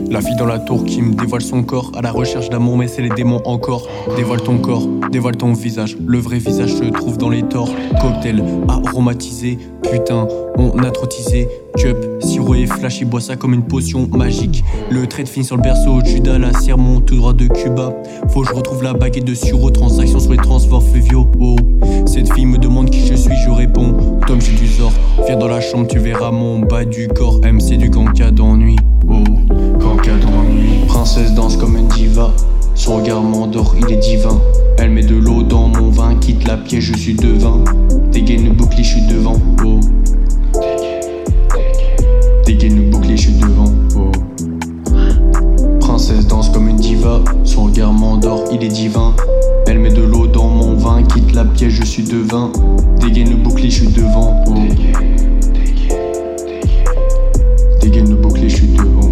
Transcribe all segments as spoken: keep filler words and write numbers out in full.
La fille dans la tour qui me dévoile son corps, à la recherche d'amour mais c'est les démons encore. Dévoile ton corps, dévoile ton visage, le vrai visage se trouve dans les torts. Cocktail aromatisé, putain, on a trop teasé. Cup, sirop et flash, il boit ça comme une potion magique. Le trade finit sur le berceau, Judas, la sermon tout droit de Cuba. Faut que je retrouve la baguette de suro, transaction sur les transports fluviaux. Oh, cette fille me demande qui je suis, je réponds Tom, j'ai du sort, viens dans la chambre, tu verras mon bas du corps. M C du canca d'ennui. Oh, canca d'ennui. Princesse danse comme une diva, son regard m'endort, il est divin. Elle met de l'eau dans mon vin, quitte la pièce, je suis devin. Dégaine le bouclier, je suis devant. Oh, dégaine le bouclier, je suis devant. Oh, princesse danse comme une diva, son regard m'endort, il est divin. Elle met de l'eau dans mon vin, quitte la pièce, je suis devin. Dégaine le bouclier, je suis devant. Oh, dégaine le bouclier, je suis devant.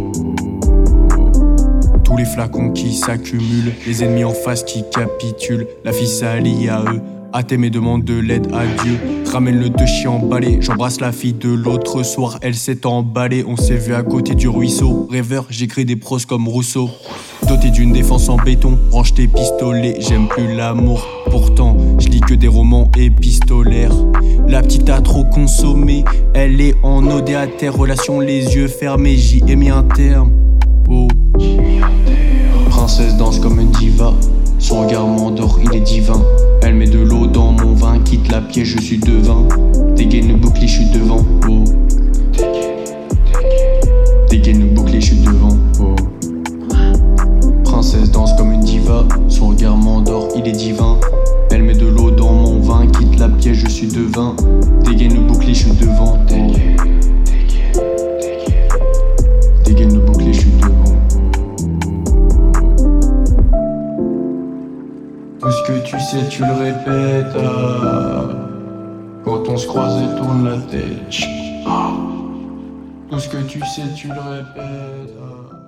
Tous les flacons qui s'accumulent, les ennemis en face qui capitulent. La fille s'allie à eux, Athème et demande de l'aide à Dieu. Ramène le deux chiens emballé, j'embrasse la fille de l'autre soir. Elle s'est emballée, on s'est vu à côté du ruisseau. Rêveur, j'écris des pros comme Rousseau. Doté d'une défense en béton, range tes pistolets, j'aime plus l'amour. Pourtant, je lis que des romans épistolaires. La petite a trop consommé, elle est en O D à terre. Relation les yeux fermés, j'y ai mis un terme. Oh, princesse danse comme une diva, son regard m'endort, il est divin. Elle met de l'eau dans mon vin, quitte la pièce, je suis devin. Dégaine le bouclier, je suis devant. Oh, dégaine le bouclier, je suis devant. Oh, princesse danse comme une diva, son regard m'endort, il est divin. Elle met de l'eau dans mon vin, quitte la pièce, je suis devin. Dégaine le bouclier, je suis devant. Oh, dégaine le bouclier, je suis devant. Tout ce que tu sais, tu le répètes. Ah. Quand on se croise et tourne la tête. Ah. Tout ce que tu sais, tu le répètes. Ah.